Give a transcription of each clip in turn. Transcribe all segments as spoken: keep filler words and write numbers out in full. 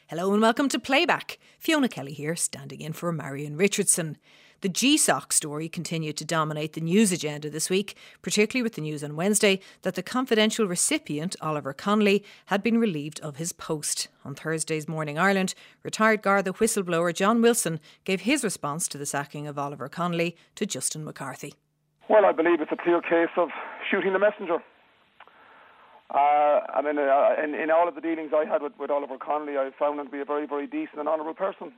Hello and welcome to Playback. Fiona Kelly here, standing in for Marion Richardson. The G S O C story continued to dominate the news agenda this week, particularly with the news on Wednesday that the confidential recipient, Oliver Connolly, had been relieved of his post. On Thursday's Morning Ireland, retired Garda whistleblower John Wilson gave his response to the sacking of Oliver Connolly to Justin McCarthy. Well, I believe it's a clear case of shooting the messenger. Uh, I mean, uh, in, in all of the dealings I had with, with Oliver Connolly, I found him to be a very, very decent and honourable person.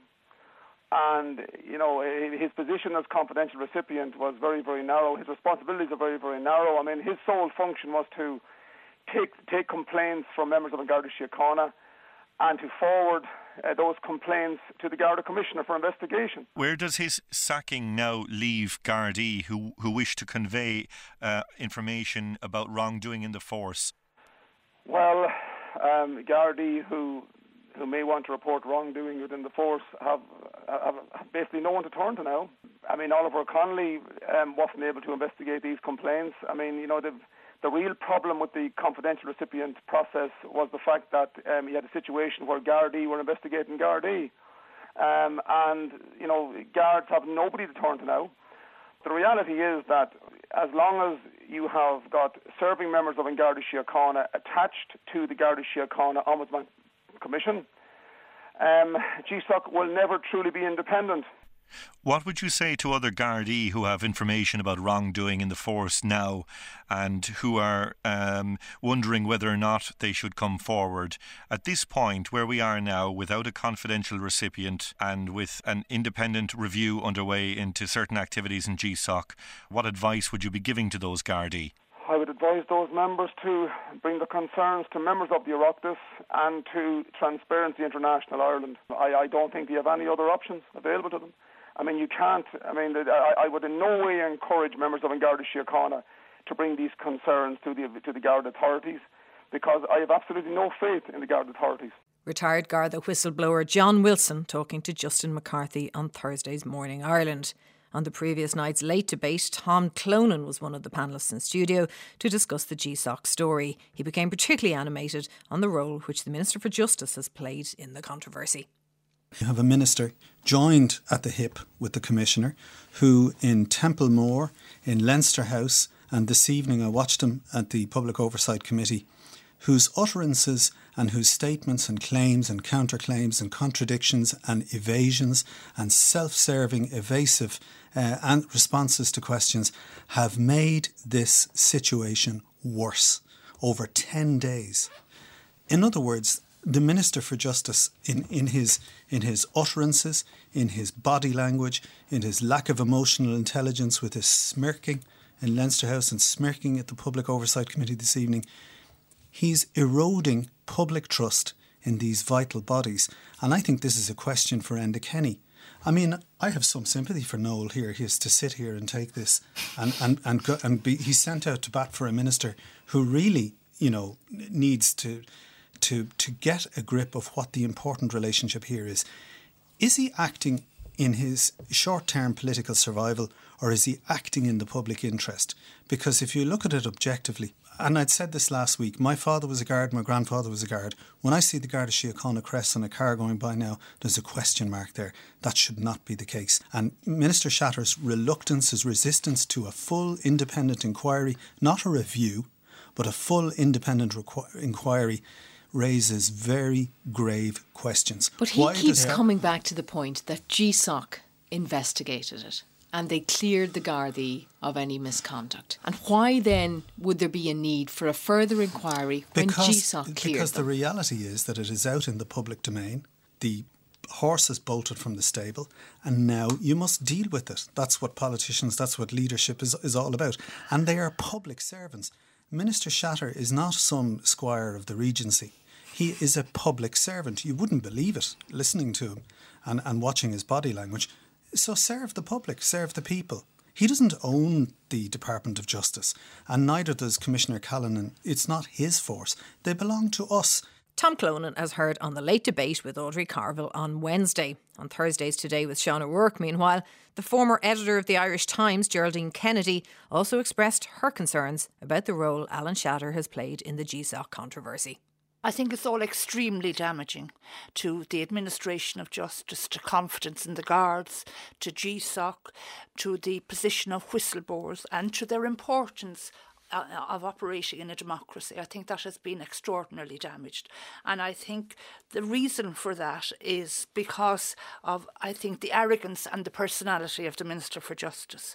And, you know, his position as confidential recipient was very, very narrow. His responsibilities are very, very narrow. I mean, his sole function was to take take complaints from members of the Garda Síochána and to forward uh, those complaints to the Garda Commissioner for investigation. Where does his sacking now leave Gardaí who, who wish to convey uh, information about wrongdoing in the force? Well, um, Gardaí who who may want to report wrongdoing within the force have, have, have basically no one to turn to now. I mean, Oliver Connolly um, wasn't able to investigate these complaints. I mean, you know, the the real problem with the confidential recipient process was the fact that um, you had a situation where Gardaí were investigating Gardaí. Um, and, you know, guards have nobody to turn to now. The reality is that as long as you have got serving members of Garda Síochána attached to the Garda Síochána Ombudsman Commission, um, G S O C will never truly be independent. What would you say to other Gardaí who have information about wrongdoing in the force now and who are um, wondering whether or not they should come forward? At this point, where we are now, without a confidential recipient and with an independent review underway into certain activities in G S O C, what advice would you be giving to those Gardaí? I would advise those members to bring their concerns to members of the Oireachtas and to Transparency International Ireland. I, I don't think they have any other options available to them. I mean, you can't, I mean, I, I would in no way encourage members of Garda Síochána to bring these concerns to the to the Garda authorities, because I have absolutely no faith in the Garda authorities. Retired Garda whistleblower John Wilson talking to Justin McCarthy on Thursday's Morning Ireland. On the previous night's late debate, Tom Clonan was one of the panellists in studio to discuss the G S O C story. He became particularly animated on the role which the Minister for Justice has played in the controversy. You have a minister joined at the hip with the Commissioner who in Templemore, in Leinster House, and this evening I watched him at the Public Oversight Committee, whose utterances and whose statements and claims and counterclaims and contradictions and evasions and self-serving, evasive uh, and responses to questions have made this situation worse over ten days. In other words, the Minister for Justice, in, in his in his utterances, in his body language, in his lack of emotional intelligence, with his smirking in Leinster House and smirking at the Public Oversight Committee this evening, he's eroding public trust in these vital bodies. And I think this is a question for Enda Kenny. I mean, I have some sympathy for Noel here. He has to sit here and take this and, and, and, go, and be, he's sent out to bat for a minister who really, you know, needs to... To, to get a grip of what the important relationship here is. Is he acting in his short-term political survival, or is he acting in the public interest? Because if you look at it objectively, and I'd said this last week, my father was a guard, my grandfather was a guard. When I see the Garda Síochána crest on a car going by now, there's a question mark there. That should not be the case. And Minister Shatter's reluctance, his resistance to a full independent inquiry, not a review, but a full independent requ- inquiry, raises very grave questions. But he Why keeps does, coming back to the point that G S O C investigated it and they cleared the Gardaí of any misconduct. And why then would there be a need for a further inquiry when because, G S O C cleared Because them? the reality is that it is out in the public domain. The horse is bolted from the stable and now you must deal with it. That's what politicians, that's what leadership is, is all about. And they are public servants. Minister Shatter is not some squire of the Regency. He is a public servant. You wouldn't believe it, listening to him and, and watching his body language. So serve the public, serve the people. He doesn't own the Department of Justice, and neither does Commissioner Callanan. It's not his force. They belong to us. Tom Clonan, as heard on the late debate with Audrey Carville on Wednesday. On Thursday's Today with Sean O'Rourke, meanwhile, the former editor of the Irish Times, Geraldine Kennedy, also expressed her concerns about the role Alan Shatter has played in the G S O C controversy. I think it's all extremely damaging to the administration of justice, to confidence in the guards, to G S O C, to the position of whistleblowers and to their importance of operating in a democracy. I think that has been extraordinarily damaged. And I think the reason for that is because of, I think, the arrogance and the personality of the Minister for Justice.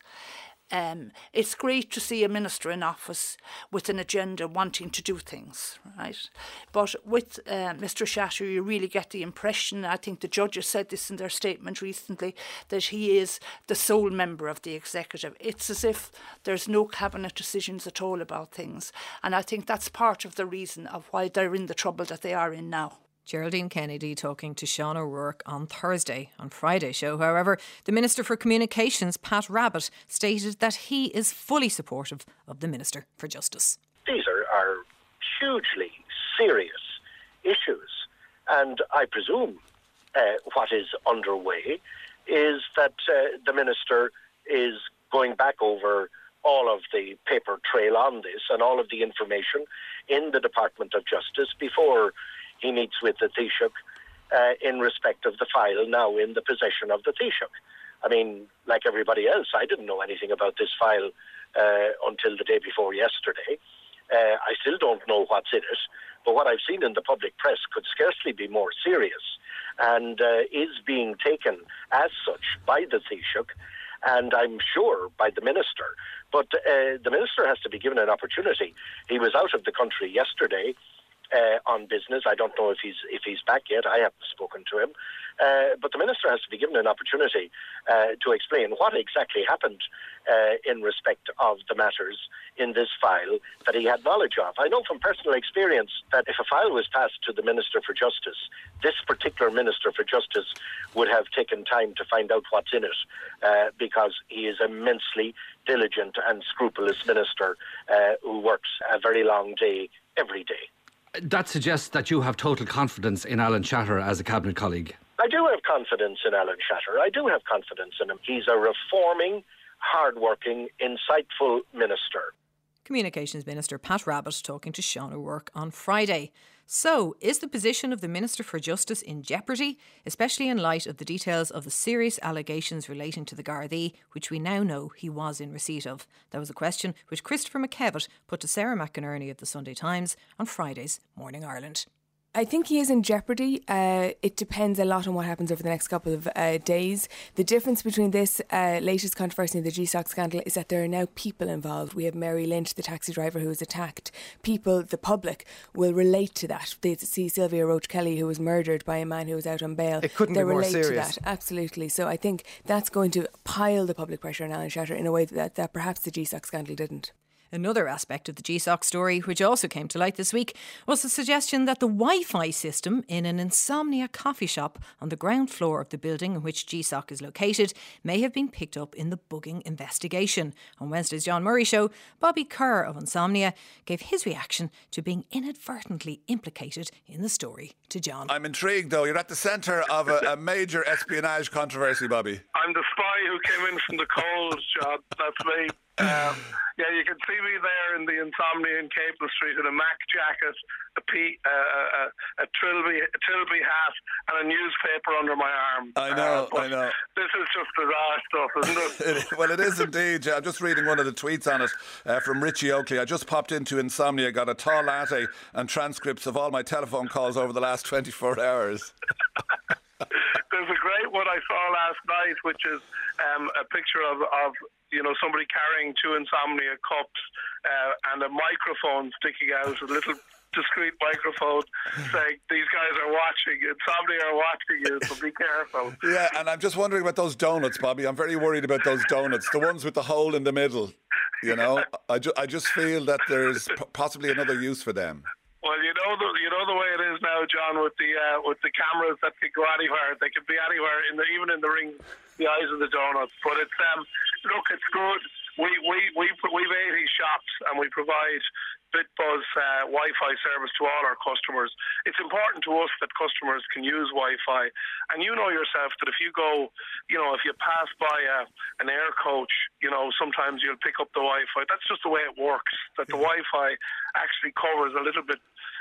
Um, it's great to see a minister in office with an agenda wanting to do things, right? But with uh, Mister Shatter, you really get the impression, I think the judges said this in their statement recently, that he is the sole member of the executive. It's as if there's no cabinet decisions at all about things. And I think that's part of the reason of why they're in the trouble that they are in now. Geraldine Kennedy talking to Sean O'Rourke on Thursday. On Friday's show, however, the Minister for Communications, Pat Rabbitte, stated that he is fully supportive of the Minister for Justice. These are, are hugely serious issues, and I presume uh, what is underway is that uh, the Minister is going back over all of the paper trail on this and all of the information in the Department of Justice before he meets with the Taoiseach uh, in respect of the file now in the possession of the Taoiseach. I mean, like everybody else, I didn't know anything about this file uh, until the day before yesterday. Uh, I still don't know what's in it, but what I've seen in the public press could scarcely be more serious and uh, is being taken as such by the Taoiseach, and I'm sure by the Minister. But uh, the Minister has to be given an opportunity. He was out of the country yesterday Uh, on business. I don't know if he's if he's back yet. I haven't spoken to him. Uh, but the Minister has to be given an opportunity uh, to explain what exactly happened uh, in respect of the matters in this file that he had knowledge of. I know from personal experience that if a file was passed to the Minister for Justice, this particular Minister for Justice would have taken time to find out what's in it uh, because he is immensely diligent and scrupulous Minister uh, who works a very long day every day. That suggests that you have total confidence in Alan Shatter as a cabinet colleague. I do have confidence in Alan Shatter. I do have confidence in him. He's a reforming, hard-working, insightful minister. Communications Minister Pat Rabbitte talking to Sean O'Rourke on Friday. So, is the position of the Minister for Justice in jeopardy, especially in light of the details of the serious allegations relating to the Gardaí, which we now know he was in receipt of? That was a question which Christopher McKevitt put to Sarah McInerney of the Sunday Times on Friday's Morning Ireland. I think he is in jeopardy. Uh, it depends a lot on what happens over the next couple of uh, days. The difference between this uh, latest controversy and the G S O C scandal is that there are now people involved. We have Mary Lynch, the taxi driver who was attacked. People, the public, will relate to that. They see Sylvia Roach Kelly, who was murdered by a man who was out on bail. It couldn't they be more relate serious. to that, absolutely. So I think that's going to pile the public pressure on Alan Shatter in a way that, that perhaps the G S O C scandal didn't. Another aspect of the G S O C story, which also came to light this week, was the suggestion that the Wi-Fi system in an Insomnia coffee shop on the ground floor of the building in which G S O C is located may have been picked up in the bugging investigation. On Wednesday's John Murray show, Bobby Kerr of Insomnia gave his reaction to being inadvertently implicated in the story to John. I'm intrigued, though. You're at the centre of a, a major espionage controversy, Bobby. I'm the spy who came in from the cold, John. That's me. Um, yeah, you can see me there in the Insomnia in Capel Street in a Mac jacket, a, P, uh, a, a, Trilby, a Trilby hat and a newspaper under my arm. I know, uh, I know. This is just bizarre stuff, isn't it? it well, it is indeed. I'm just reading one of the tweets on it uh, from Richie Oakley. I just popped into Insomnia, got a tall latte and transcripts of all my telephone calls over the last twenty-four hours. There's a great one I saw last night, which is um, a picture of, of you know, somebody carrying two Insomnia cups uh, and a microphone sticking out, a little discreet microphone saying, these guys are watching, Insomnia are watching you, so be careful. Yeah, and I'm just wondering about those donuts, Bobby. I'm very worried about those donuts, the ones with the hole in the middle. You know, I, ju- I just feel that there's p- possibly another use for them. Well, you know the you know the way it is now, John, with the uh, with the cameras that can go anywhere. They can be anywhere, in the, even in the ring, the eyes of the donuts. But it's um, look, it's good. We we we we've eighty shops and we provide BitBuzz uh, Wi-Fi service to all our customers. It's important to us that customers can use Wi-Fi, and you know yourself that if you go, you know, if you pass by a, an air coach, you know, sometimes you'll pick up the Wi-Fi. That's just the way it works. That the Wi-Fi actually covers a little bit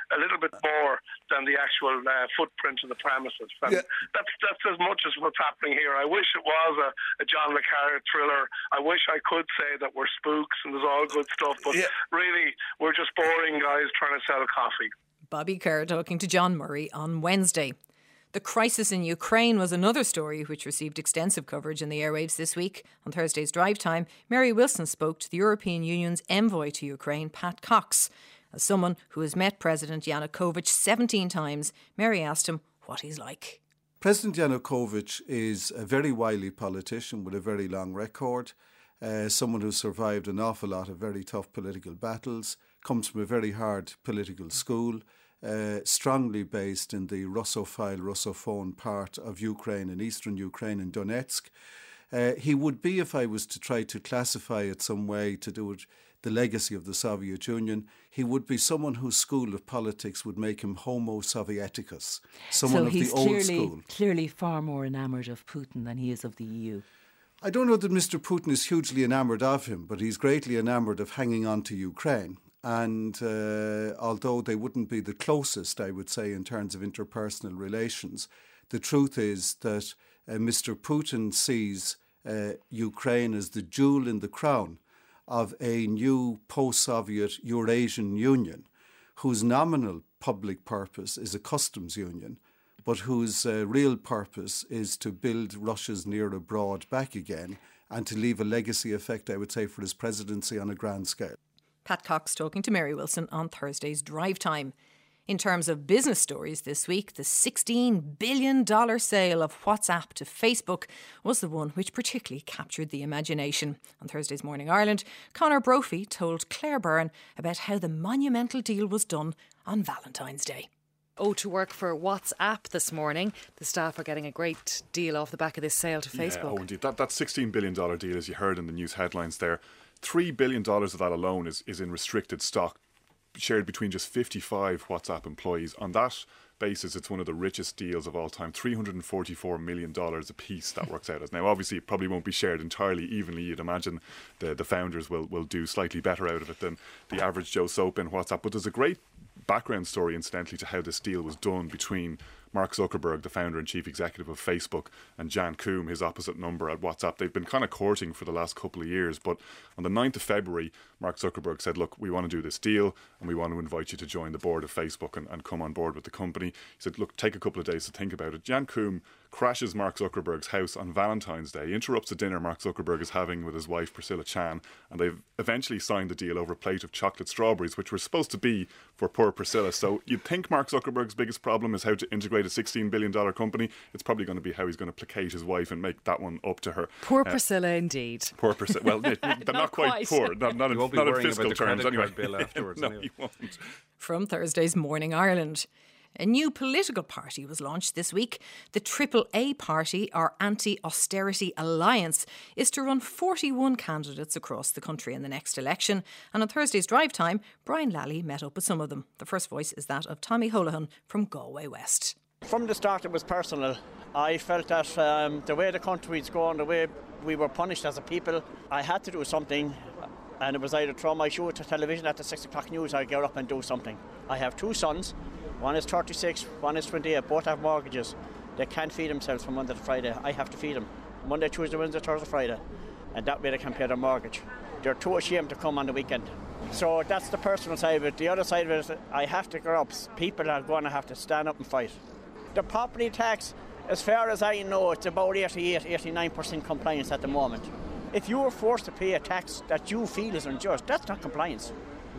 a little bit more than the actual uh, footprint of the premises. And yeah. that's that's as much as what's happening here. I wish it was a, a John le Carre thriller. I wish I could say that we're spooks and there's all good stuff, but yeah. really, we're just boring guys trying to sell coffee. Bobby Kerr talking to John Murray on Wednesday. The crisis in Ukraine was another story which received extensive coverage in the airwaves this week. On Thursday's drive time, Mary Wilson spoke to the European Union's envoy to Ukraine, Pat Cox. As someone who has met President Yanukovych seventeen times, Mary asked him what he's like. President Yanukovych is a very wily politician with a very long record, uh, someone who survived an awful lot of very tough political battles, comes from a very hard political school, Uh, strongly based in the Russophile, Russophone part of Ukraine and eastern Ukraine and Donetsk. Uh, he would be, if I was to try to classify it some way to do it, the legacy of the Soviet Union, he would be someone whose school of politics would make him Homo Sovieticus, someone so of he's the old clearly, school. clearly far more enamoured of Putin than he is of the E U. I don't know that Mister Putin is hugely enamoured of him, but he's greatly enamoured of hanging on to Ukraine. And uh, although they wouldn't be the closest, I would say, in terms of interpersonal relations, the truth is that uh, Mister Putin sees uh, Ukraine as the jewel in the crown of a new post-Soviet Eurasian Union, whose nominal public purpose is a customs union, but whose uh, real purpose is to build Russia's near abroad back again and to leave a legacy effect, I would say, for his presidency on a grand scale. Pat Cox talking to Mary Wilson on Thursday's drive time. In terms of business stories this week, the sixteen billion dollars sale of WhatsApp to Facebook was the one which particularly captured the imagination. On Thursday's Morning Ireland, Conor Brophy told Claire Byrne about how the monumental deal was done on Valentine's Day. Oh, to work for WhatsApp this morning. The staff are getting a great deal off the back of this sale to Facebook. Yeah, oh, indeed. That, that sixteen billion dollars deal, as you heard in the news headlines there, three billion dollars of that alone is, is in restricted stock, shared between just fifty-five WhatsApp employees. On that basis, it's one of the richest deals of all time, three hundred forty-four million dollars a piece that works out as. Now, obviously, it probably won't be shared entirely evenly. You'd imagine the, the founders will, will do slightly better out of it than the average Joe Soap in WhatsApp. But there's a great background story, incidentally, to how this deal was done between Mark Zuckerberg, the founder and chief executive of Facebook, and Jan Koum, his opposite number at WhatsApp. They've been kind of courting for the last couple of years, but on the ninth of February, Mark Zuckerberg said, look, we want to do this deal and we want to invite you to join the board of Facebook and, and come on board with the company. He said, look, take a couple of days to think about it. Jan Koum crashes Mark Zuckerberg's house on Valentine's Day, interrupts a dinner Mark Zuckerberg is having with his wife Priscilla Chan, and they've eventually signed the deal over a plate of chocolate strawberries, which were supposed to be for poor Priscilla. So you'd think Mark Zuckerberg's biggest problem is how to integrate a sixteen billion dollars company. It's probably going to be how he's going to placate his wife and make that one up to her. Poor uh, Priscilla, indeed. Poor Priscilla. Well, they're not, not quite, quite poor. Not, not in, not in fiscal terms, anyway. Bill afterwards, no, anyway. he won't. From Thursday's Morning Ireland. A new political party was launched this week. The Triple A Party, or Anti-Austerity Alliance, is to run forty-one candidates across the country in the next election. And on Thursday's drive time, Brian Lally met up with some of them. The first voice is that of Tommy Holohan from Galway West. From the start it was personal. I felt that um, the way the country's going, the way we were punished as a people, I had to do something. And it was either throw my shoe at the television at the six o'clock news or get up and do something. I have two sons. One is thirty-six, one is twenty-eight. Both have mortgages. They can't feed themselves from Monday to Friday. I have to feed them. Monday, Tuesday, Wednesday, Thursday, Friday. And that way they can pay their mortgage. They're too ashamed to come on the weekend. So that's the personal side of it. The other side of it is that I have to grow up. People are going to have to stand up and fight. The property tax, as far as I know, it's about eighty-eight, eighty-nine percent compliance at the moment. If you were forced to pay a tax that you feel is unjust, that's not compliance.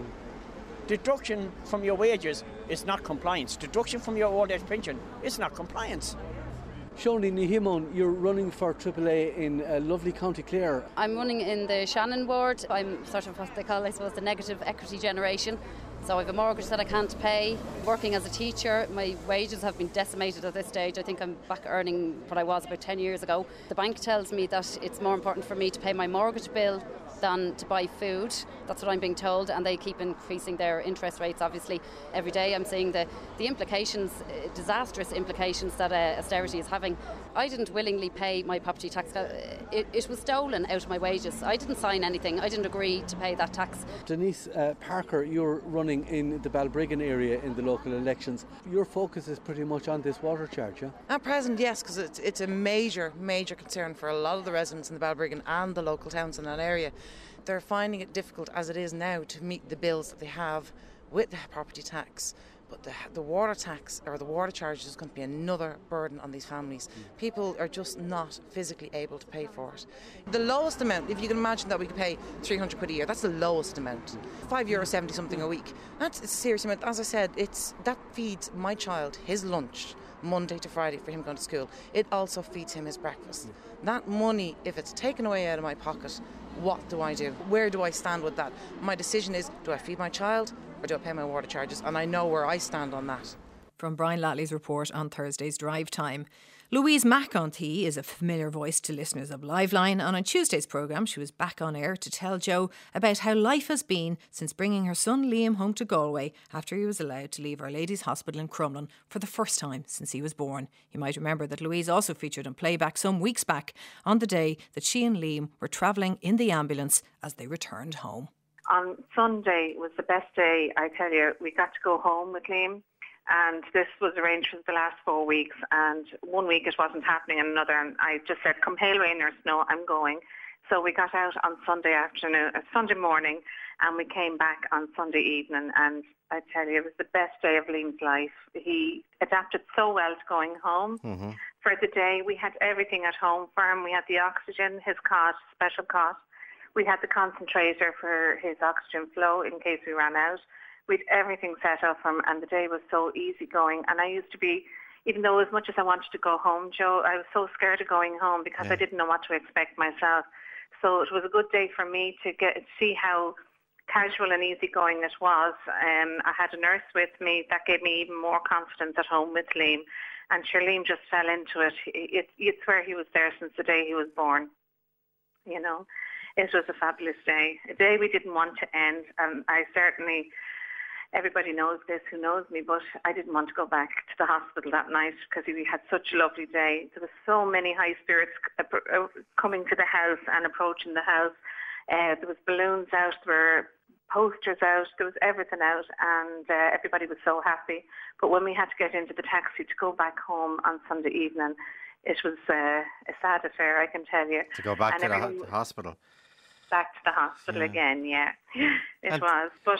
Deduction from your wages is not compliance. Deduction from your old age pension is not compliance. Shoni Nihimon, you're running for Triple A in uh, lovely County Clare. I'm running in the Shannon ward. I'm sort of what they call, I suppose, the negative equity generation. So I have a mortgage that I can't pay. Working as a teacher, my wages have been decimated at this stage. I think I'm back earning what I was about ten years ago. The bank tells me that it's more important for me to pay my mortgage bill than to buy food. That's what I'm being told, and they keep increasing their interest rates, obviously, every day. I'm seeing the, the implications, uh, disastrous implications that uh, austerity is having. I didn't willingly pay my property tax. It, it was stolen out of my wages. I didn't sign anything. I didn't agree to pay that tax. Denise uh, Parker, you're running in the Balbriggan area in the local elections. Your focus is pretty much on this water charge, yeah? At present, yes, because it's, it's a major, major concern for a lot of the residents in the Balbriggan and the local towns in that area. They're finding it difficult as it is now to meet the bills that they have with the property tax. But the, the water tax or the water charge is going to be another burden on these families. People are just not physically able to pay for it. The lowest amount, if you can imagine that we could pay three hundred quid a year, that's the lowest amount. five euro seventy something a week. That's a serious amount. As I said, it's that feeds my child his lunch Monday to Friday for him going to school. It also feeds him his breakfast. That money, if it's taken away out of my pocket, what do I do? Where do I stand with that? My decision is, do I feed my child or do I pay my water charges? And I know where I stand on that. From Brian Latley's report on Thursday's Drive Time. Louise McEntee is a familiar voice to listeners of Liveline, and on Tuesday's programme she was back on air to tell Joe about how life has been since bringing her son Liam home to Galway after he was allowed to leave Our Lady's Hospital in Crumlin for the first time since he was born. You might remember that Louise also featured on playback some weeks back on the day that she and Liam were travelling in the ambulance as they returned home. On Sunday was the best day, I tell you. We got to go home with Liam. And this was arranged for the last four weeks. And one week it wasn't happening, and another. And I just said, come hail, rain or snow, I'm going. So we got out on Sunday afternoon, uh, Sunday morning, and we came back on Sunday evening. And I tell you, it was the best day of Liam's life. He adapted so well to going home. Mm-hmm. For the day, we had everything at home for him. We had the oxygen, his cot, special cot. We had the concentrator for his oxygen flow in case we ran out. We'd everything set up for him, and the day was so easygoing. And I used to be, even though as much as I wanted to go home, Joe, I was so scared of going home because yeah. I didn't know what to expect myself. So it was a good day for me to get see how casual and easygoing it was. Um, I had a nurse with me that gave me even more confidence at home with Liam, and Charlene just fell into it. It, it's where he was there since the day he was born. You know, it was a fabulous day, a day we didn't want to end, and I certainly. Everybody knows this who knows me, but I didn't want to go back to the hospital that night because we had such a lovely day. There were so many high spirits coming to the house and approaching the house. Uh, there was balloons out, there were posters out, there was everything out, and uh, everybody was so happy. But when we had to get into the taxi to go back home on Sunday evening, it was uh, a sad affair, I can tell you. To go back and to the ho- hospital. Back to the hospital yeah. again, yeah. It and was, but...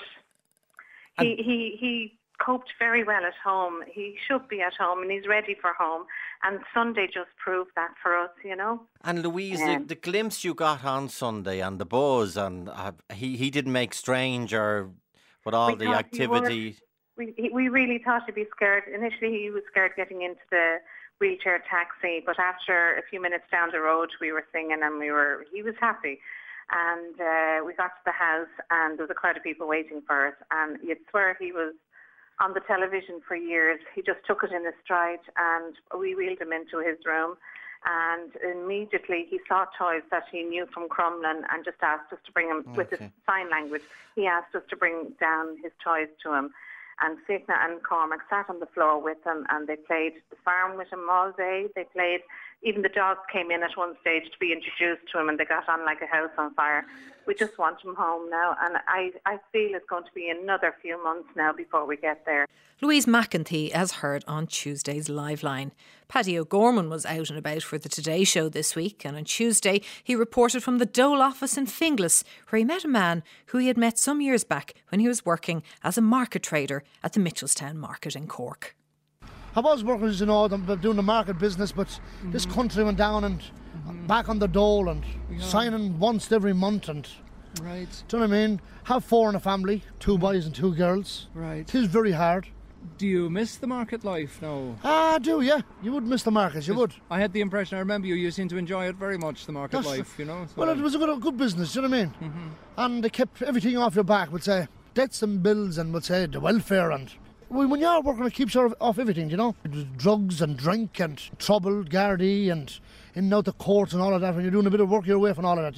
He, he he coped very well at home. He should be at home, and he's ready for home. And Sunday just proved that for us, you know. And Louise, um, the, the glimpse you got on Sunday and the buzz, and uh, he, he didn't make strange or with all the activity. We we really thought he'd be scared. Initially, he was scared getting into the wheelchair taxi, but after a few minutes down the road, we were singing, and we were he was happy. And uh, we got to the house, and there was a crowd of people waiting for us. And you'd swear he was on the television for years. He just took it in his stride, and we wheeled him into his room. And immediately he saw toys that he knew from Crumlin and just asked us to bring him, okay. with his sign language, he asked us to bring down his toys to him. And Signa and Cormac sat on the floor with him, and they played the farm with him all day. They played, even the dogs came in at one stage to be introduced to him, and they got on like a house on fire. We just want him home now, and I, I feel it's going to be another few months now before we get there. Louise McEntee, as heard on Tuesday's Liveline. Paddy O'Gorman was out and about for the Today Show this week, and on Tuesday he reported from the Dole office in Finglas, where he met a man who he had met some years back when he was working as a market trader at the Mitchelstown Market in Cork. I was working, as you know, doing the market business, but mm-hmm. this country went down and mm-hmm. back on the dole and yeah. signing once every month and right. Do you know what I mean? Have four in a family, two boys and two girls. Right. It is very hard. Do you miss the market life now? Ah, I do, yeah. You would miss the markets, you would. I had the impression, I remember you, you seem to enjoy it very much, the market That's, life, you know. So. Well, it was a good, a good business, you know what I mean? Mm-hmm. And they kept everything off your back, would say, debts and bills and would say the welfare and... When you're working, it keeps you off everything, you know. Drugs and drink and trouble, Gardaí and in and out the courts and all of that. When you're doing a bit of work, you're away from all of that, you know.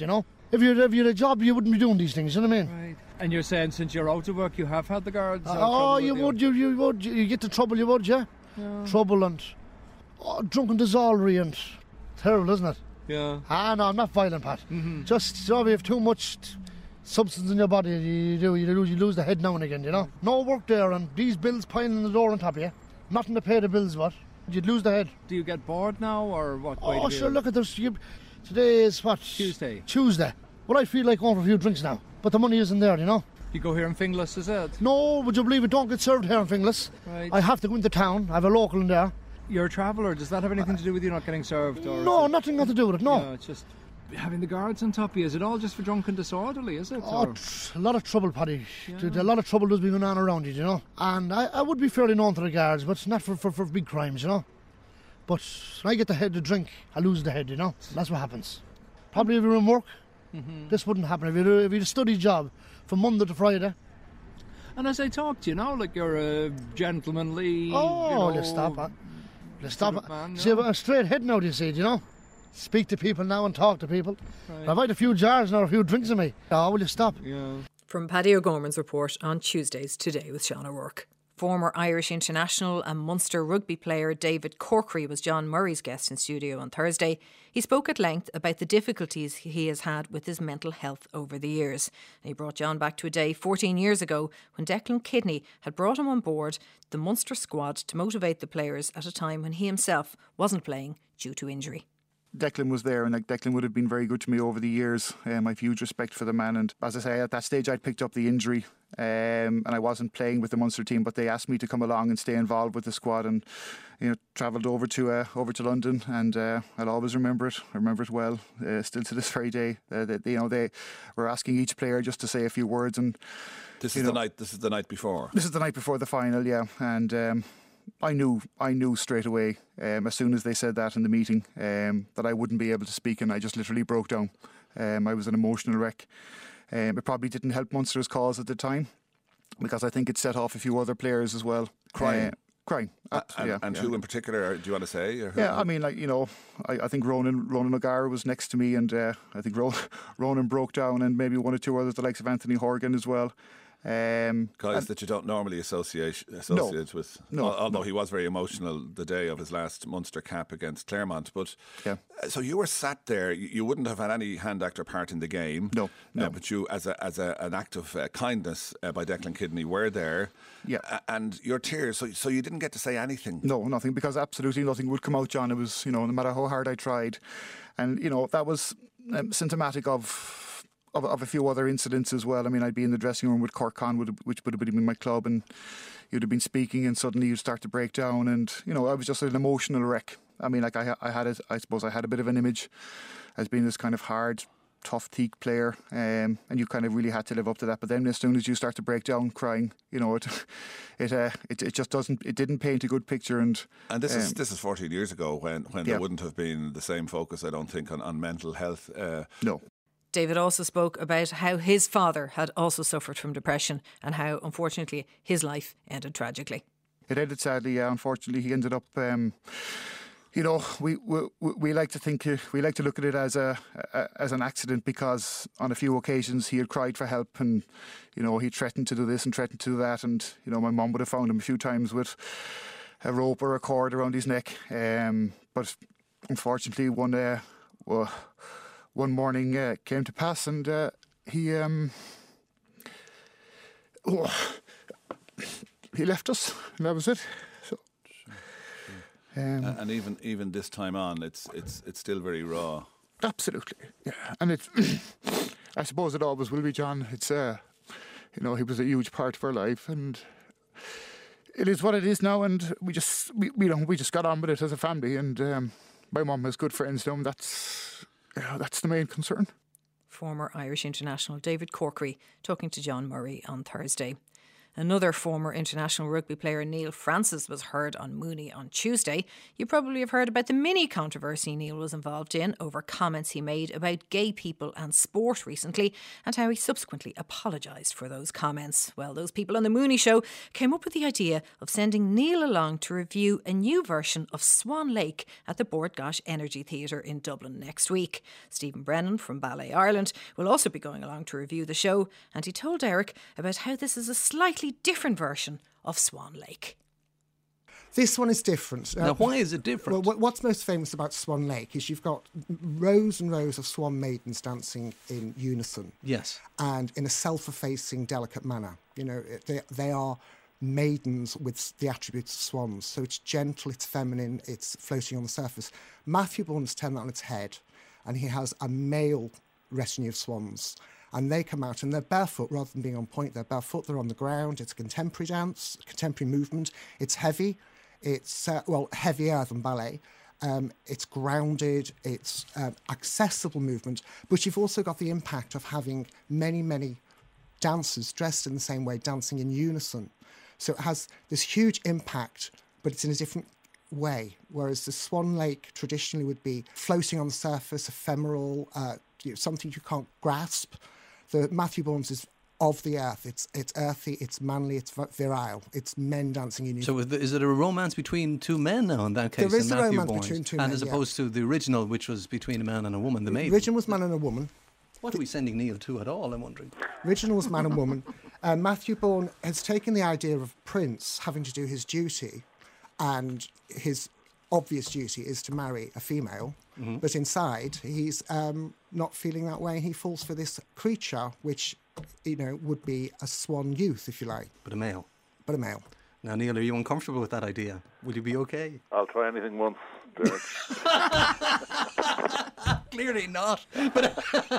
If you if you had a job, you wouldn't be doing these things. You know what I mean? Right. And you're saying since you're out of work, you have had the guards? Uh, oh, you would, you, you would, you get the trouble, you would, yeah. Yeah. Trouble and oh, drunken desultory and terrible, isn't it? Yeah. Ah, no, I'm not violent, Pat. Mm-hmm. Just so if you have too much t- substance in your body, you do, you lose, you lose the head now and again, you know. No work there, and these bills piling in the door on top of you. Nothing to pay the bills, what? You'd lose the head. Do you get bored now, or what? Oh, sure. Look at this. You, today is what? Tuesday. Tuesday. Well, I feel like going for a few drinks now, but the money isn't there, you know. You go here in Finglas, is it? No, would you believe it? Don't get served here in Finglas. Right. I have to go into town. I have a local in there. You're a traveller. Does that have anything to do with you not getting served? Or no, nothing got to do with it. No. Yeah, it's just having the guards on top of you. Is it all just for drunken disorderly? Is it? Oh, tr- a lot of trouble, Paddy. Yeah. A lot of trouble does be going on around you, you know. And I, I would be fairly known to the guards, but not for, for, for big crimes, you know. But when I get the head to drink, I lose the head, you know. That's what happens. Probably if you're in work, mm-hmm. this wouldn't happen. If you do, if you had a study job from Monday to Friday. And as I talk to you now, like you're a gentlemanly. Oh, you know, let's stop it. Let's stop it. Man, See, a straight head now, do you see, you know? Speak to people now and talk to people. Right. I've had a few jars now, a few drinks in me. Oh, will you stop? Yeah. From Paddy O'Gorman's report on Tuesdays Today with Sean O'Rourke. Former Irish international and Munster rugby player David Corkery was John Murray's guest in studio on Thursday. He spoke at length about the difficulties he has had with his mental health over the years. And he brought John back to a day fourteen years ago when Declan Kidney had brought him on board the Munster squad to motivate the players at a time when he himself wasn't playing due to injury. Declan was there, and like Declan would have been very good to me over the years. Um, I have huge respect for the man, and as I say, at that stage I'd picked up the injury, um, and I wasn't playing with the Munster team, but they asked me to come along and stay involved with the squad, and you know, travelled over to uh, over to London, and uh, I'll always remember it. I remember it well, uh, still to this very day. Uh, that you know, they were asking each player just to say a few words, and this is know, the night. This is the night before. This is the night before the final, yeah, and. Um, I knew I knew straight away, um, as soon as they said that in the meeting, um, that I wouldn't be able to speak, and I just literally broke down. Um, I was an emotional wreck. Um, it probably didn't help Munster's cause at the time, because I think it set off a few other players as well. Crying. Uh, crying. Uh, and yeah, and yeah. who in particular do you want to say? Or yeah, I mean, like, you know, I, I think Ronan Ronan O'Gara was next to me, and uh, I think Ro- Ronan broke down, and maybe one or two others, the likes of Anthony Horgan as well. Um, Guys that you don't normally associate associate no, with. No, although no. he was very emotional the day of his last Munster cap against Claremont. But yeah. So you were sat there. You wouldn't have had any hand act or part in the game. No, no. Uh, but you, as a as a, an act of uh, kindness uh, by Declan Kidney, were there. Yeah. Uh, and your tears. So so you didn't get to say anything. No, nothing, because absolutely nothing would come out, John. It was, you know, no matter how hard I tried, and you know that was um, symptomatic of. Of, of a few other incidents as well. I mean, I'd be in the dressing room with Cork Con, which would have been my club, and you'd have been speaking, and suddenly you'd start to break down, and you know, I was just an emotional wreck. I mean, like I, I had, a, I suppose, I had a bit of an image as being this kind of hard, tough, teak player, um, and you kind of really had to live up to that. But then, as soon as you start to break down, crying, you know, it, it, uh, it, it just doesn't, it didn't paint a good picture. And and this um, is this is fourteen years ago when when yeah. there wouldn't have been the same focus, I don't think, on, on mental health. Uh, no. David also spoke about how his father had also suffered from depression and how, unfortunately, his life ended tragically. It ended sadly, yeah. Unfortunately, he ended up, um, you know, we, we we like to think, uh, we like to look at it as a, a as an accident, because on a few occasions he had cried for help, and, you know, he threatened to do this and threatened to do that, and, you know, my mum would have found him a few times with a rope or a cord around his neck. Um, but unfortunately, one uh, well, one morning uh, came to pass, and uh, he um, oh, he left us, and that was it. So, um, and even even this time on, it's it's it's still very raw. Absolutely, yeah. And it's I suppose it always will be, John. It's uh, you know, he was a huge part of our life, and it is what it is now. And we just we, we you know we just got on with it as a family, and um, my mum has good friends now, and that's. Yeah, that's the main concern. Former Irish international David Corkery talking to John Murray on Thursday. Another former international rugby player, Neil Francis, was heard on Mooney on Tuesday. You probably have heard about the mini controversy Neil was involved in over comments he made about gay people and sport recently, and how he subsequently apologised for those comments. Well, those people on the Mooney show came up with the idea of sending Neil along to review a new version of Swan Lake at the Bord Gáis Energy Theatre in Dublin next week. Stephen Brennan from Ballet Ireland will also be going along to review the show, and he told Eric about how this is a slightly different version of Swan Lake. This one is different. Now, uh, why is it different? Well, what's most famous about Swan Lake is you've got rows and rows of swan maidens dancing in unison. Yes. And in a self-effacing, delicate manner. You know, they, they are maidens with the attributes of swans. So it's gentle, it's feminine, it's floating on the surface. Matthew Bourne's turned that on its head, and he has a male retinue of swans. And they come out and they're barefoot rather than being on point. They're barefoot, they're on the ground. It's a contemporary dance, contemporary movement. It's heavy. It's, uh, well, heavier than ballet. Um, it's grounded. It's uh, accessible movement. But you've also got the impact of having many, many dancers dressed in the same way, dancing in unison. So it has this huge impact, but it's in a different way. Whereas the Swan Lake traditionally would be floating on the surface, ephemeral, uh, you know, something you can't grasp. The Matthew Bourne's is of the earth. It's it's earthy, it's manly, it's virile. It's men dancing in unison. So is it a romance between two men now in that case? There is in a Matthew romance Bourne's, between two and men, as opposed yeah. to the original, which was between a man and a woman, the maiden. The original was man and a woman. What are we sending Neil to at all, I'm wondering? Original was man and woman. Uh, Matthew Bourne has taken the idea of Prince having to do his duty, and his obvious duty is to marry a female, mm-hmm. but inside he's um, not feeling that way. He falls for this creature, which, you know, would be a swan youth, if you like. But a male. But a male. Now, Neil, are you uncomfortable with that idea? Will you be okay? I'll try anything once, Derek. Clearly not. But,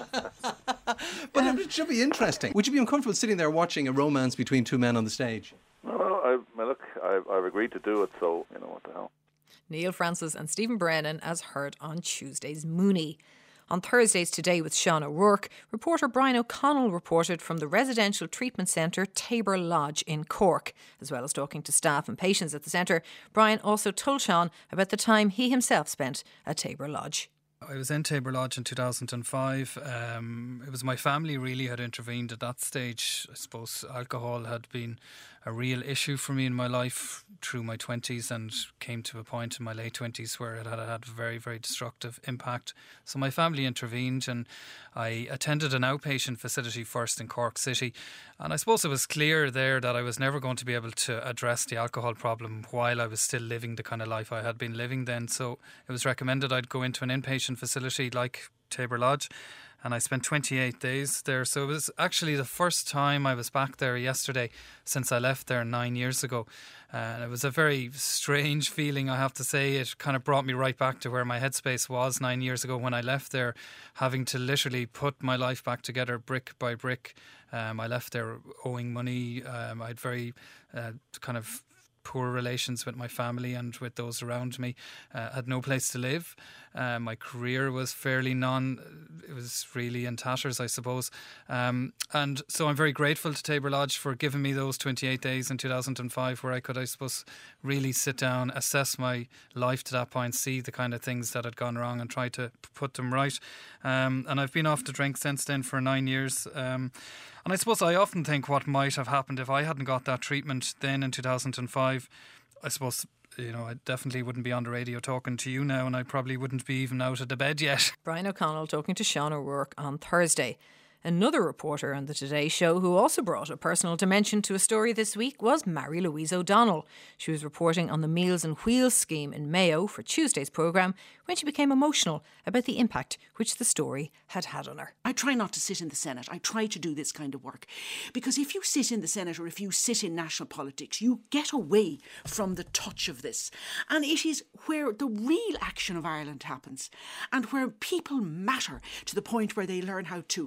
but it should be interesting. Would you be uncomfortable sitting there watching a romance between two men on the stage? No, no, I, look, I've, I've agreed to do it, so, you know, what the hell. Neil Francis and Stephen Brennan as heard on Tuesday's Mooney. On Thursday's Today with Sean O'Rourke, reporter Brian O'Connell reported from the residential treatment centre Tabor Lodge in Cork. As well as talking to staff and patients at the centre, Brian also told Sean about the time he himself spent at Tabor Lodge. I was in Tabor Lodge in two thousand five. Um, it was my family really had intervened at that stage. I suppose alcohol had been a real issue for me in my life through my twenties, and came to a point in my late twenties where it had had a very, very destructive impact. So my family intervened, and I attended an outpatient facility first in Cork City. And I suppose it was clear there that I was never going to be able to address the alcohol problem while I was still living the kind of life I had been living then. So it was recommended I'd go into an inpatient facility like Tabor Lodge, and I spent twenty-eight days there. So it was actually the first time I was back there yesterday since I left there nine years ago. Uh, and it was a very strange feeling, I have to say. It kind of brought me right back to where my headspace was nine years ago when I left there, having to literally put my life back together brick by brick. Um, I left there owing money. Um, I had very uh, kind of poor relations with my family and with those around me. Uh, had no place to live. Uh, my career was fairly non, it was really in tatters, I suppose. Um, and so I'm very grateful to Tabor Lodge for giving me those twenty-eight days in two thousand five where I could, I suppose, really sit down, assess my life to that point, see the kind of things that had gone wrong and try to put them right. Um, and I've been off the drink since then for nine years. Um, and I suppose I often think what might have happened if I hadn't got that treatment then in two thousand five. I suppose, you know, I definitely wouldn't be on the radio talking to you now, and I probably wouldn't be even out of the bed yet. Brian O'Connell talking to Sean O'Rourke on Thursday. Another reporter on the Today Show who also brought a personal dimension to a story this week was Mary Louise O'Donnell. She was reporting on the Meals and Wheels scheme in Mayo for Tuesday's programme when she became emotional about the impact which the story had had on her. I try not to sit in the Senate. I try to do this kind of work. Because if you sit in the Senate or if you sit in national politics, you get away from the touch of this. And it is where the real action of Ireland happens and where people matter to the point where they learn how to live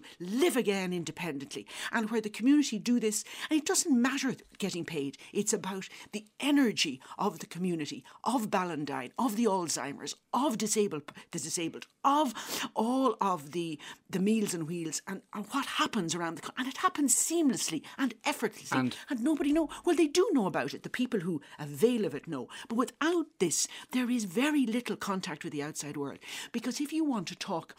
live again independently, and where the community do this. And it doesn't matter getting paid. It's about the energy of the community, of Ballandine, of the Alzheimer's, of disabled, the disabled, of all of the, the Meals and Wheels, and, and what happens around the country. And it happens seamlessly and effortlessly. And, and nobody know. Well, they do know about it. The people who avail of it know. But without this, there is very little contact with the outside world. Because if you want to talk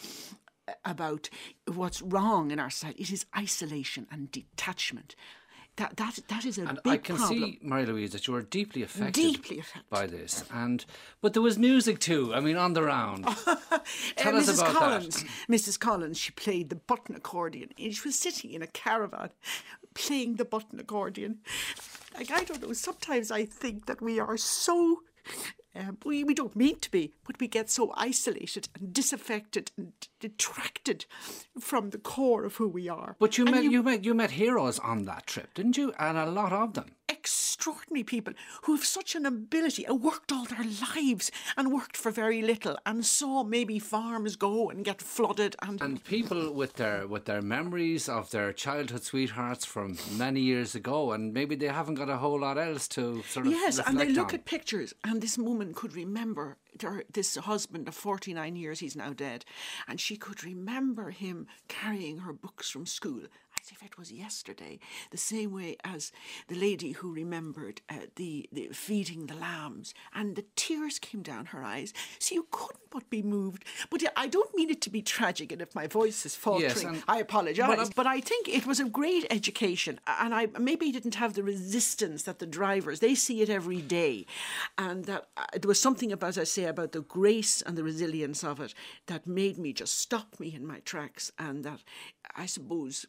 about what's wrong in our society, it is isolation and detachment. That that that is a and big I can problem. see, Marie-Louise, that you were deeply affected, Deeply affected by this. And but there was music too. I mean, on the round. Tell uh, us Missus about Collins, that. Missus Collins, she played the button accordion. And she was sitting in a caravan, playing the button accordion. Like, I don't know. Sometimes I think that we are so. Um, we, we don't mean to be, but we get so isolated and disaffected and detracted from the core of who we are. But you And met you, met you met heroes on that trip, didn't you? And a lot of them. Extraordinary people who have such an ability and worked all their lives and worked for very little and saw maybe farms go and get flooded and and people with their with their memories of their childhood sweethearts from many years ago, and maybe they haven't got a whole lot else to sort of yes, reflect and they look on. at pictures, and this woman could remember her, this husband of forty-nine years, he's now dead, and she could remember him carrying her books from school as if it was yesterday, the same way as the lady who remembered uh, the, the feeding the lambs, and the tears came down her eyes. So you couldn't but be moved. But I don't mean it to be tragic, and if my voice is faltering, Yes, and- I apologise. But, But, um, I think it was a great education, and I maybe didn't have the resistance that the drivers, they see it every day, and that uh, there was something about, as I say, about the grace and the resilience of it that made me just stop me in my tracks, and that, I suppose,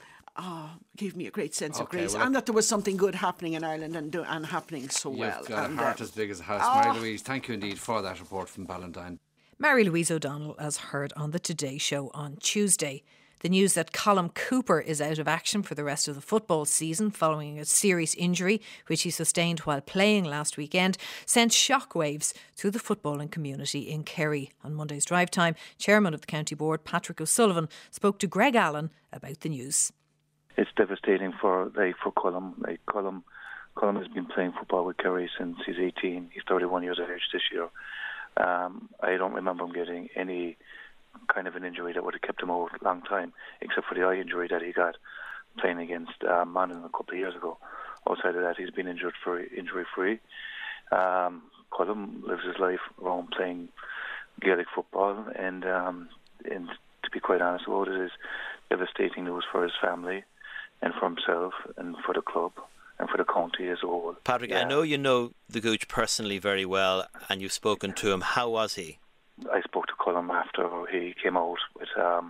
ah, gave me a great sense of Okay, grace, well, and that there was something good happening in Ireland and, do, and happening so You've well. got and, a heart uh, as big as a house. ah. Marie-Louise, thank you indeed for that report from Ballandine. Mary-Louise O'Donnell, as heard on the Today Show on Tuesday. The news that Colm Cooper is out of action for the rest of the football season following a serious injury which he sustained while playing last weekend sent shockwaves through the footballing community in Kerry. On Monday's drive time, Chairman of the County Board, Patrick O'Sullivan, spoke to Greg Allen about the news. It's devastating for like for Colm. Like Colm, Colm has been playing football with Kerry since he's eighteen. He's thirty-one years of age this year. Um, I don't remember him getting any kind of an injury that would have kept him out a long time, except for the eye injury that he got playing against um, Monaghan a couple of years ago. Outside of that, he's been injured free, injury free. Um, Colm lives his life around playing Gaelic football, and um, and to be quite honest about it, is devastating news for his family and for himself and for the club and for the county as a whole. Patrick, yeah. I know you know the Gooch personally very well, and you've spoken to him. How was he? I spoke to Colm after he came out with um,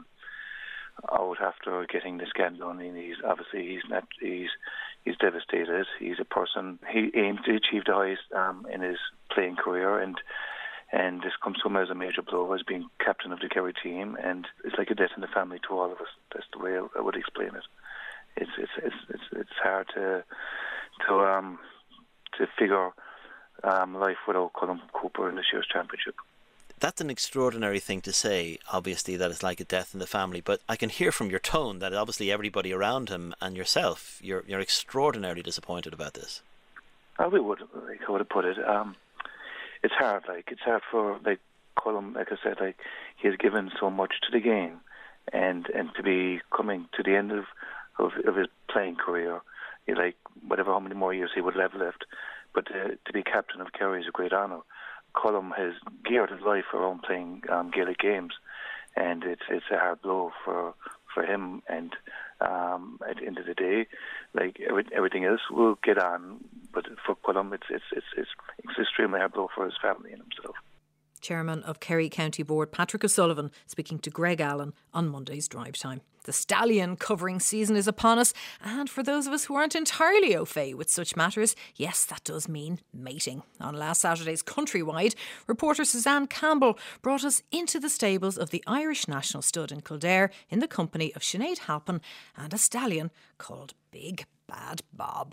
out after getting the scan done, and he's obviously he's not he's he's devastated. He's a person he aimed to achieve the highest um, in his playing career, and and this comes to him as a major blow as being captain of the Kerry team, and it's like a death in the family to all of us. That's the way I, I would explain it. It's it's it's it's, it's hard to to um to figure um, life without Colm Cooper in this year's championship. That's an extraordinary thing to say, obviously, that it's like a death in the family, but I can hear from your tone that obviously everybody around him and yourself, you're you're extraordinarily disappointed about this. I we would, like I would have put it. Um, it's hard, like it's hard for like Colm, like I said, like he has given so much to the game, and and to be coming to the end of of, of his playing career, he, like whatever how many more years he would have left, but to, to be captain of Kerry is a great honour. Colm has geared his life around playing um, Gaelic games, and it's it's a hard blow for for him. And um, at the end of the day, like every, everything else will get on, but for Colm, it's it's it's it's it's extremely hard blow for his family and himself. Chairman of Kerry County Board, Patrick O'Sullivan, speaking to Greg Allen on Monday's drive time. The stallion covering season is upon us, and for those of us who aren't entirely au fait with such matters, yes, that does mean mating. On last Saturday's Countrywide, reporter Suzanne Campbell brought us into the stables of the Irish National Stud in Kildare in the company of Sinead Halpin and a stallion called Big Bad Bob.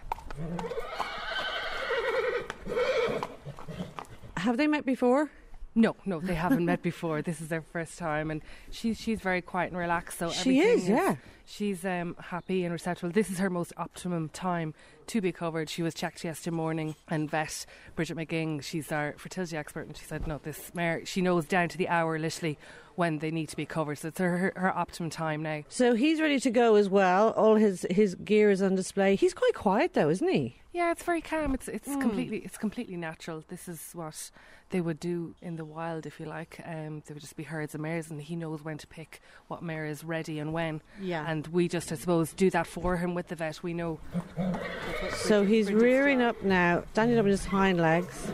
Have they met before? No, no, they haven't met before. This is their first time, and she's she's very quiet and relaxed. So She everything is, yeah. She's um, happy and receptive. This is her most optimum time to be covered. She was checked yesterday morning, and vet Bridget McGing, she's our fertility expert, and she said, no, this mare, she knows down to the hour, literally, when they need to be covered. So it's her, her, her optimum time now. So he's ready to go as well. All his, his gear is on display. He's quite quiet though, isn't he? Yeah, it's very calm. It's it's Mm. completely it's completely natural. This is what they would do in the wild, if you like. Um, there would just be herds of mares, and he knows when to pick what mare is ready and when. Yeah. And we just, I suppose, do that for him with the vet. We know. So he's rearing up now, standing up on his hind legs.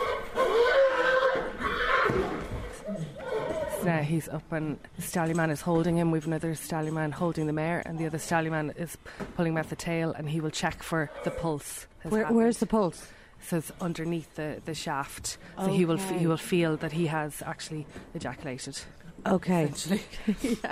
Now he's up, and the stallion man is holding him. We've another stallion man holding the mare, and the other stallion man is pulling him at the tail, and he will check for the pulse. has Where, happened. where's the pulse? So it's underneath the, the shaft. So he will f- Okay. he will feel that he has actually ejaculated. Okay. Essentially. Yeah.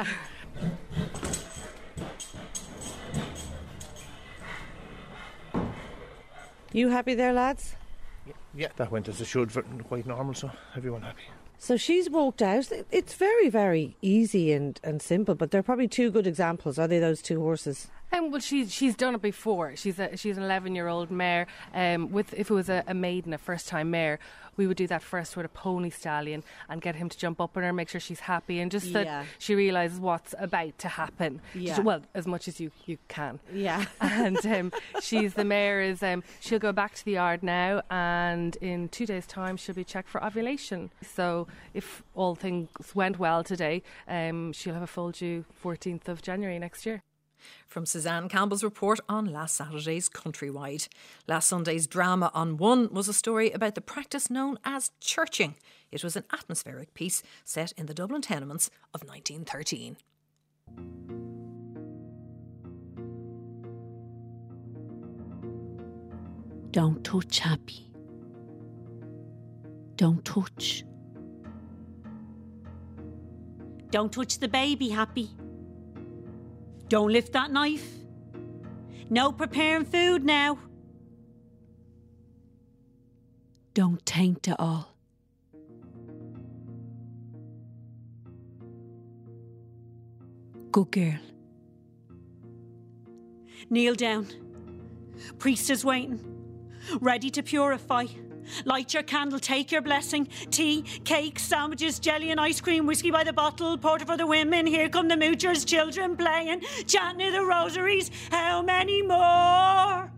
You happy there, lads? Yeah, that went as it should, for quite normal, so everyone happy. So she's walked out. It's very, very easy and, and simple, but they're probably two good examples, are they, those two horses? Um, well, she's she's done it before. She's a she's an eleven year old mare. Um, with if it was a, a maiden, a first time mare, we would do that first with a pony stallion and get him to jump up on her, make sure she's happy, and just Yeah. that she realises what's about to happen. Yeah. Just- well, as much as you, you can. Yeah. And um, she's the mare is um, she'll go back to the yard now, and in two days' time she'll be checked for ovulation. So if all things went well today, um, she'll have a full due fourteenth of January next year. From Suzanne Campbell's report on last Saturday's Countrywide. Last Sunday's Drama on One was a story about the practice known as churching. It was an atmospheric piece set in the Dublin tenements of nineteen thirteen. Don't touch, Happy. Don't touch. Don't touch the baby, Happy. Don't lift that knife. No preparing food now. Don't taint it all. Good girl. Kneel down. Priest is waiting, ready to purify. Light your candle, take your blessing. Tea, cakes, sandwiches, jelly and ice cream, whiskey by the bottle, porter for the women. Here come the moochers, children playing, chanting the rosaries. How many more?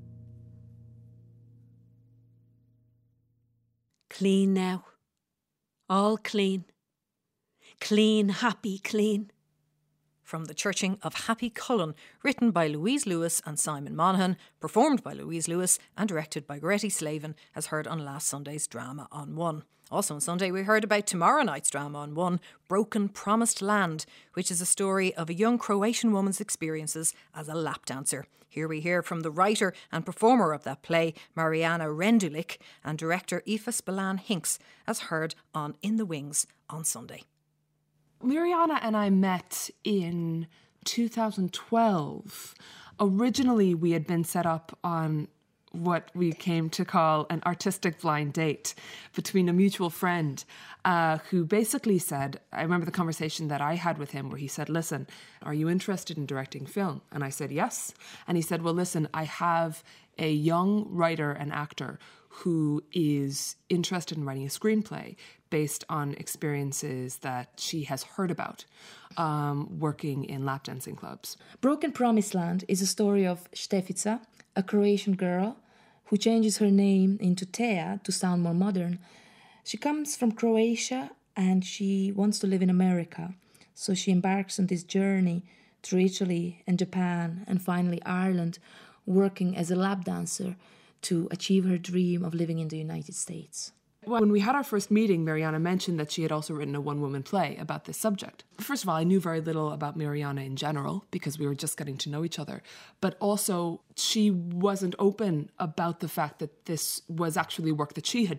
Clean now. All clean. Clean, happy, clean. From the Churching of Happy Cullen, written by Louise Lewis and Simon Monaghan, performed by Louise Lewis and directed by Gretti Slavin, as heard on last Sunday's Drama on One. Also on Sunday we heard about tomorrow night's Drama on One, Broken Promised Land, which is a story of a young Croatian woman's experiences as a lap dancer. Here we hear from the writer and performer of that play, Mariana Rendulic, and director Aoife Spillane Hinks, as heard on In the Wings on Sunday. Mariana and I met in two thousand twelve. Originally, we had been set up on what we came to call an artistic blind date between a mutual friend uh, who basically said, I remember the conversation that I had with him where he said, listen, are you interested in directing film? And I said, yes. And he said, well, listen, I have a young writer and actor who is interested in writing a screenplay based on experiences that she has heard about um, working in lap dancing clubs. Broken Promised Land is a story of Stefica, a Croatian girl who changes her name into Tea to sound more modern. She comes from Croatia and she wants to live in America. So she embarks on this journey through Italy and Japan and finally Ireland, working as a lap dancer to achieve her dream of living in the United States. When we had our first meeting, Mariana mentioned that she had also written a one-woman play about this subject. First of all, I knew very little about Mariana in general because we were just getting to know each other. But also, she wasn't open about the fact that this was actually work that she had done.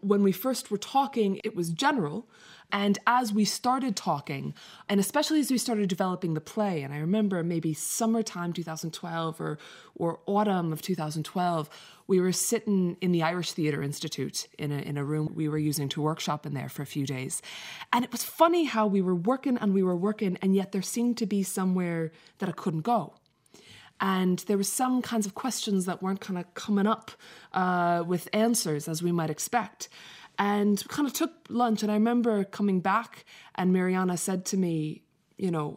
when we first were talking, it was general. And as we started talking, and especially as we started developing the play, and I remember maybe summertime two thousand twelve or, or autumn of two thousand twelve, we were sitting in the Irish Theatre Institute in a, in a room we were using to workshop in there for a few days. And it was funny how we were working and we were working, and yet there seemed to be somewhere that I couldn't go. And there were some kinds of questions that weren't kind of coming up uh, with answers as we might expect. And we kind of took lunch, and I remember coming back and Mariana said to me, you know,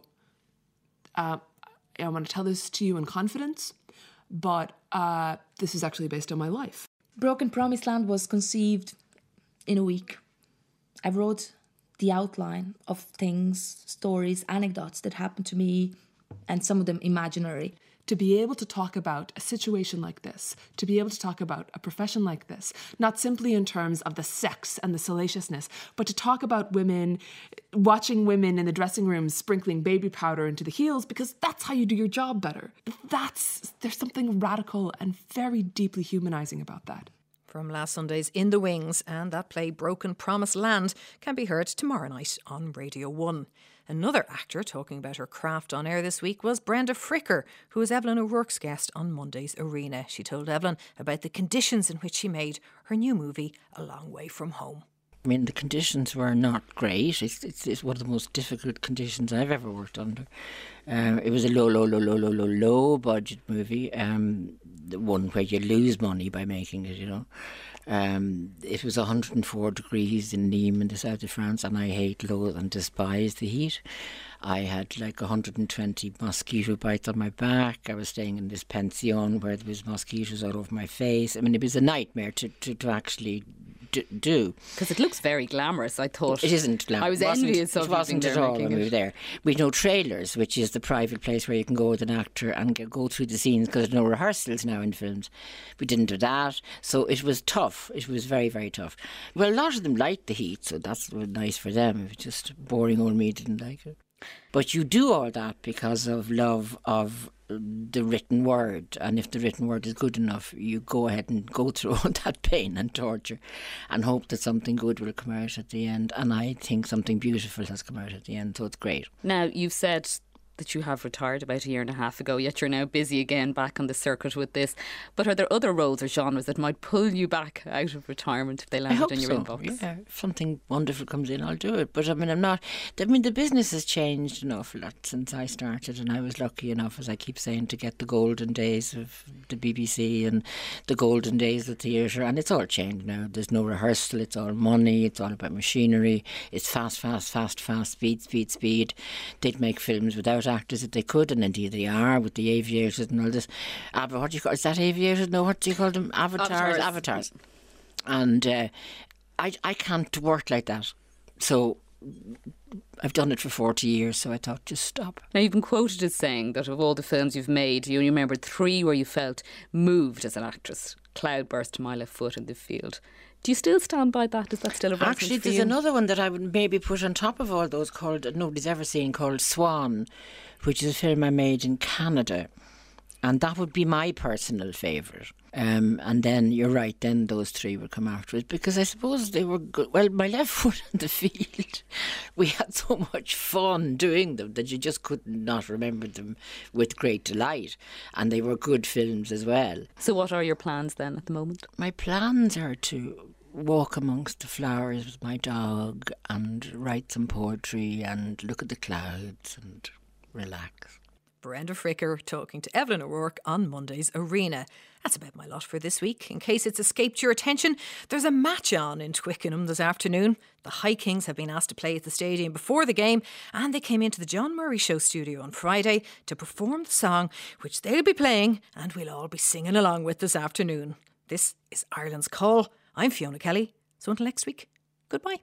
uh, I want to tell this to you in confidence, but uh, this is actually based on my life. Broken Promised Land was conceived in a week. I wrote the outline of things, stories, anecdotes that happened to me, and some of them imaginary. To be able to talk about a situation like this, to be able to talk about a profession like this, not simply in terms of the sex and the salaciousness, but to talk about women, watching women in the dressing room sprinkling baby powder into the heels, because that's how you do your job better. That's, there's something radical and very deeply humanising about that. From last Sunday's In the Wings, and that play Broken Promised Land can be heard tomorrow night on Radio one. Another actor talking about her craft on air this week was Brenda Fricker, who was Evelyn O'Rourke's guest on Monday's Arena. She told Evelyn about the conditions in which she made her new movie, A Long Way From Home. I mean, the conditions were not great. It's, it's, it's one of the most difficult conditions I've ever worked under. Um, it was a low, low, low, low, low, low, low budget movie, um, the one where you lose money by making it, you know. Um, it was one hundred four degrees in Nîmes in the south of France, and I hate, loathe and despise the heat. I had like one hundred twenty mosquito bites on my back. I was staying in this pension where there was mosquitoes all over my face. I mean, it was a nightmare to, to, to actually do. Because it looks very glamorous, I thought. It isn't glamorous. I was envious of it. It wasn't at all when we were there. We had no trailers, which is the private place where you can go with an actor and get, go through the scenes, because there's no rehearsals now in films. We didn't do that. So it was tough. It was very, very tough. Well, a lot of them liked the heat, so that's nice for them. It was just boring old me didn't like it. But you do all that because of love of the written word, and if the written word is good enough, you go ahead and go through all that pain and torture and hope that something good will come out at the end. And I think something beautiful has come out at the end, so it's great. Now, you've said that you have retired about a year and a half ago, yet you're now busy again back on the circuit with this. But are there other roles or genres that might pull you back out of retirement if they landed in your so. inbox? Yeah, if something wonderful comes in, I'll do it. But I mean, I'm not. I mean, the business has changed an awful lot since I started, and I was lucky enough, as I keep saying, to get the golden days of the B B C and the golden days of theatre, and it's all changed now. There's no rehearsal. It's all money. It's all about machinery. It's fast, fast, fast, fast, speed, speed, speed. They'd make films without actors if they could, and indeed they are, with the aviators and all this. Uh, what do you call is that aviators? No, what do you call them? Avatars, avatars. avatars. And uh, I, I can't work like that. So I've done it for forty years, so I thought, just stop. Now, you've been quoted as saying that of all the films you've made, you only remembered three where you felt moved as an actress. Cloudburst, My Left Foot, and The Field. Do you still stand by that? Is that still a reference? Actually, there's another one that I would maybe put on top of all those called, that nobody's ever seen, called Swan, which is a film I made in Canada. And that would be my personal favourite. Um, and then, you're right, then those three would come afterwards, because I suppose they were good. Well, My Left Foot and The Field, we had so much fun doing them that you just could not remember them with great delight. And they were good films as well. So what are your plans then at the moment? My plans are to walk amongst the flowers with my dog and write some poetry and look at the clouds and relax. Brenda Fricker talking to Evelyn O'Rourke on Monday's Arena. That's about my lot for this week. In case it's escaped your attention, there's a match on in Twickenham this afternoon. The High Kings have been asked to play at the stadium before the game, and they came into the John Murray Show studio on Friday to perform the song which they'll be playing and we'll all be singing along with this afternoon. This is Ireland's Call. I'm Fiona Kelly. So until next week, goodbye.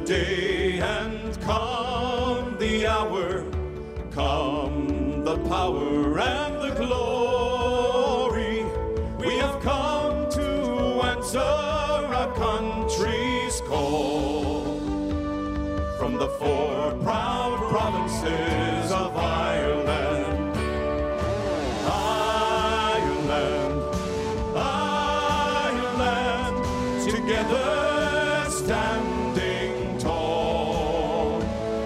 day and come the hour, come the power and the glory. We have come to answer our country's call. From the four proud provinces of Ireland, Ireland, Ireland, together standing tall,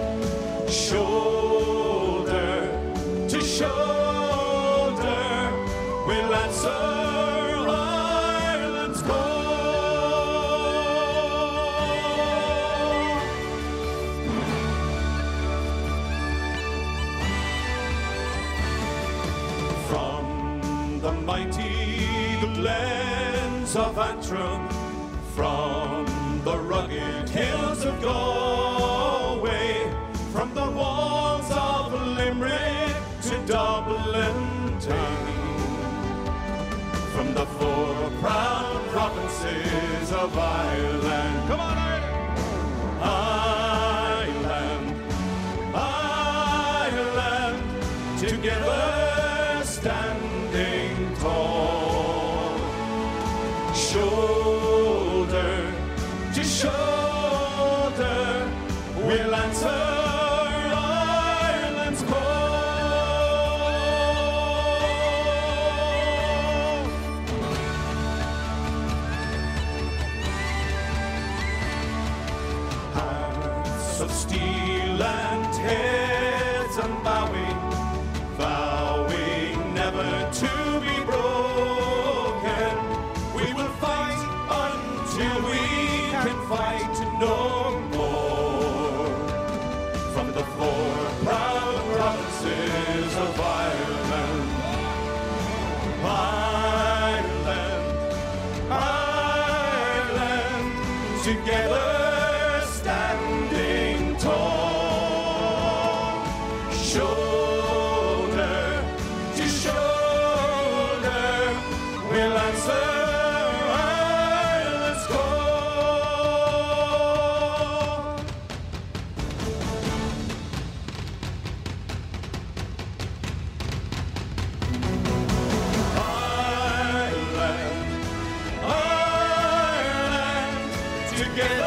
shoulder to shoulder, we'll answer Ireland's call. From the mighty glens of Antrim, from the rugged hills of Galway, from the walls of Limerick to Dublin town, from the four proud provinces of Ireland. Come on, Ireland! Ireland, Ireland, together standing tall, shoulder to shoulder, we'll answer Ireland's call. Hearts of steel and heads unbowing, vowing never to be broken. We will fight until we can fight no more. From the four proud provinces of Ireland, Ireland, Ireland, together standing tall, shoulder to shoulder, we'll answer Ireland's call. Ireland, Ireland, together